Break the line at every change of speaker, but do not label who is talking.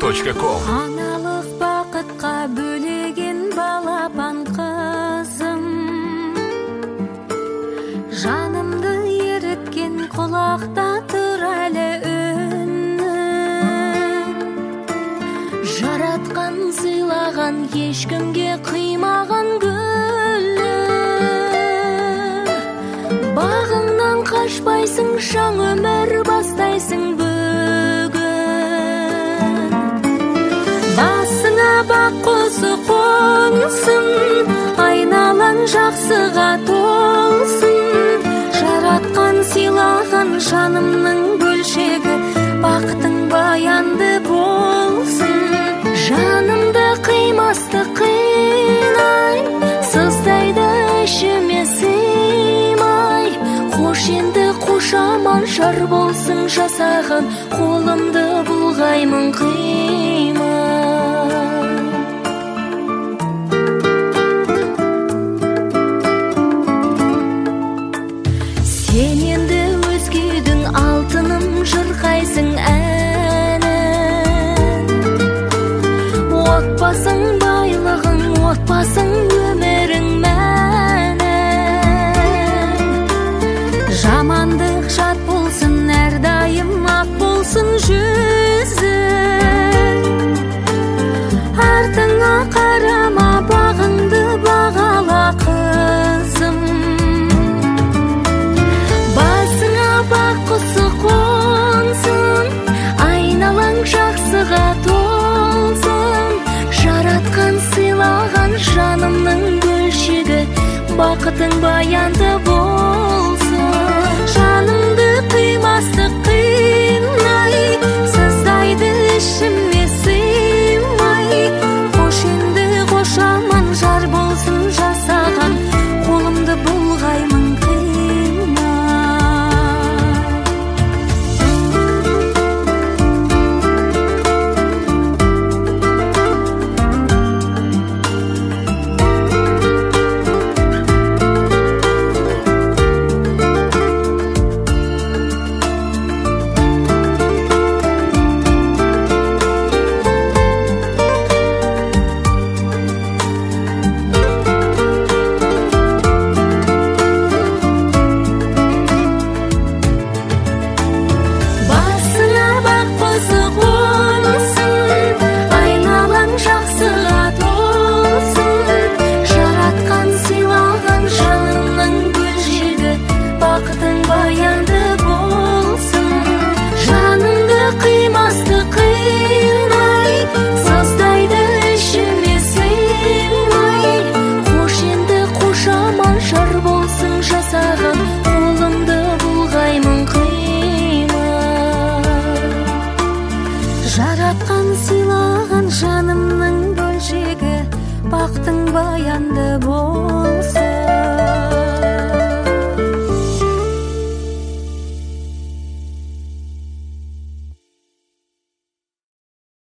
gmail.com.
Аналық бақытқа бөлеген балапан қызым, жанымды еріткен құлақта тұр әлі үнің. Жаратқан сыйлаған ешкімге қимаған гүлің. Бағыңнан қашпайсың, жаңа өмір бастайсың бүгін. Басыңа бақ құсы қонсын, айналаң жақсыға толсын. Жаратқан сыйлаған жанымның бөлшегі, бақытың баянды болсын. Жанымды қимасты қинай, сыздайды ішіме сыймай. Қош енді қош аман жар болсын жасаған, қолымды бұлғаймын қимай. Сен енді өзгедің алтыным жырқайсың әнін. Отбасың байлығың, отбасың өмірің мәні. Жамандық жат болсын, әрдайым ақ болсын жүзің. Артыңа қарама, бағыңды бағала қызым. Басыңа бақ құсы қонсын, айналаң жақсыға толсын. Жаратқан сыйлаған жанымның бөлшегі, бақытың баянды болсын. Жанымды қимасты қинай, сыздайды ішіме сыймай. Қош енді қош аман жар болсын жасаған, қолымды бұлғаймын жаратқан сыйлаған жанымның бөлшегі, бақтың баянды болсын.